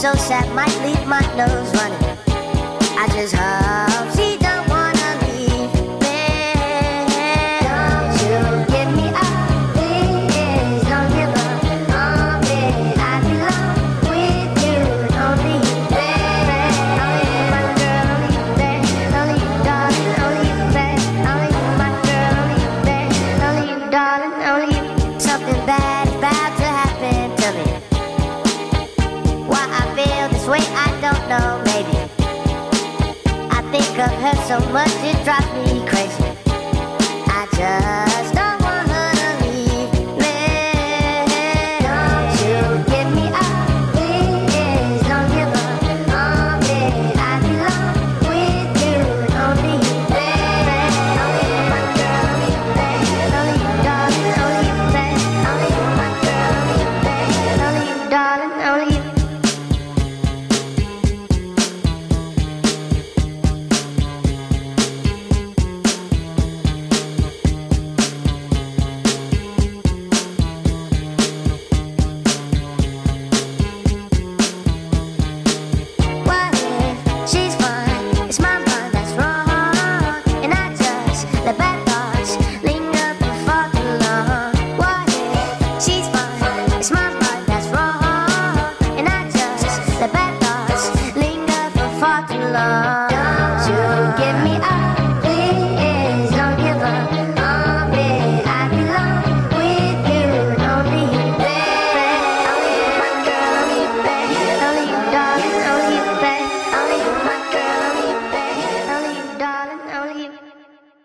so sad, might leave my nose running. I just hope she don't wanna leave me. Don't you give me up, please. Don't give up on me. I belong with you, only you, baby. Only you, my girl, only you, baby. Only you, darling, only you, baby. Only you, my girl, only you, baby. Only you, darling, only you. Something bad is about to happen to me. Why I feel this way, I don't know, maybe. I think of her so much it drives